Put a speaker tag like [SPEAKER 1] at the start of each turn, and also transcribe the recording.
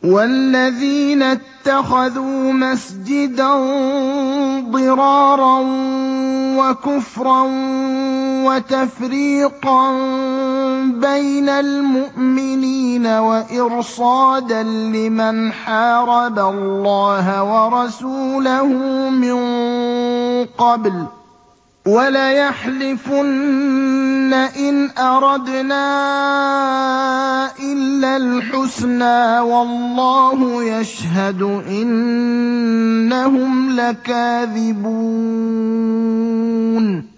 [SPEAKER 1] وَالَّذِينَ اتَّخَذُوا مَسْجِدًا ضِرَارًا وَكُفْرًا وَتَفْرِيقًا بَيْنَ الْمُؤْمِنِينَ وَإِرْصَادًا لِّمَنْ حَارَبَ اللَّهَ وَرَسُولَهُ مِن قَبْلُ ۚ وَلَيَحْلِفُنَّ إِنْ أَرَدْنَا إِلَّا الْحُسْنَىٰ وَاللَّهُ يَشْهَدُ إِنَّهُمْ لَكَاذِبُونَ